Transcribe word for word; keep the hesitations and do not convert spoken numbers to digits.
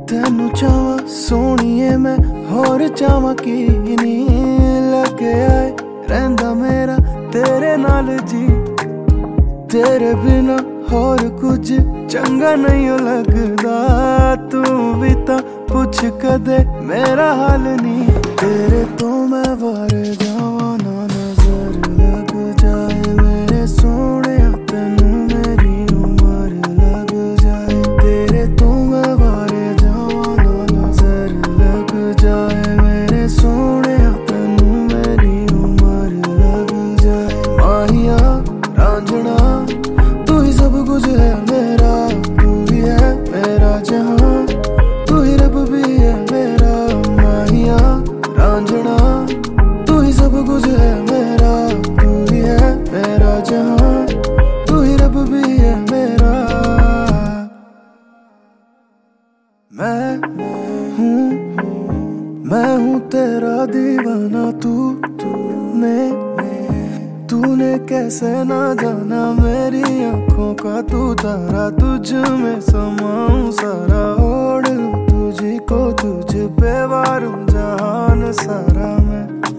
तेनू चावा सोनिए मैं होर चावा की नी लगे आए रहिंदा मेरा तेरे नाल जी। तेरे बिना होर कुछ चंगा नहीं लगदा। तू भी तां पुछ कदे मेरा हाल नी। तेरे तो मैं वार जावां ना नजर लग जाए मेरे सोने तेनू मेरी उमर लग जाए। तेरे तो मैं वार जावां ना नजर लग जाए मेरे सोने तेनू मेरी उमर लग जाए। माहिया रांझना तू ही सब कुछ है मेरा, तू ही है मेरा जहां, तू ही रब भी है मेरा। माहिया रांझना तू ही सब कुछ है मेरा, तू ही है मेरा जहां, तू ही रब भी है मेरा। मैं हूँ मैं हूँ तेरा दीवाना, तू तूने तूने कैसे ना जाना मेरी आंखों का तू तारा। तुझ में समाऊं सारा, ओढ़ लूं तुझी को तुझ पे वारूं जहान सारा मैं।